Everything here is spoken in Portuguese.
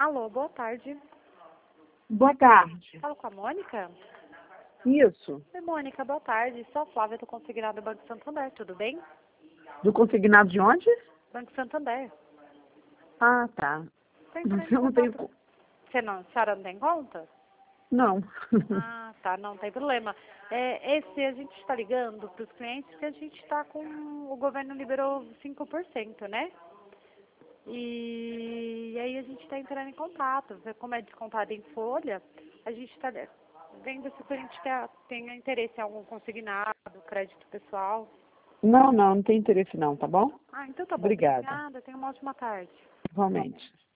Alô, boa tarde. Boa tarde. Falo com a Mônica? Isso. Oi, Mônica, boa tarde. Sou a Flávia do Consignado do Banco Santander, tudo bem? Do consignado de onde? Banco Santander. Ah, tá. Tô entrando em Eu não tenho... contato. A senhora não tem conta? Não. Ah, tá, não tem problema. A gente está ligando para os clientes que a gente está com... O governo liberou 5%, né? E aí a gente está entrando em contato. Como é descontado em folha, a gente está vendo se o cliente tem interesse em algum consignado, crédito pessoal. Não tem interesse não, tá bom? Ah, então tá bom. Obrigada. Obrigada. Tenha uma ótima tarde. Igualmente.